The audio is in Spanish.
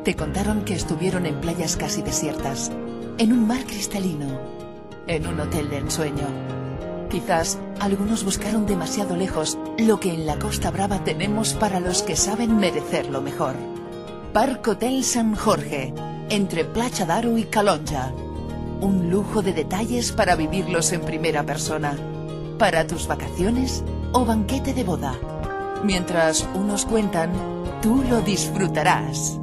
Te contaron que estuvieron en playas casi desiertas, en un mar cristalino, en un hotel de ensueño. Quizás algunos buscaron demasiado lejos lo que en la Costa Brava tenemos para los que saben merecer lo mejor. Park Hotel San Jorge, entre Platja d'Aro y Calonja. Un lujo de detalles para vivirlos en primera persona. Para tus vacaciones o banquete de boda. Mientras unos cuentan, tú lo disfrutarás.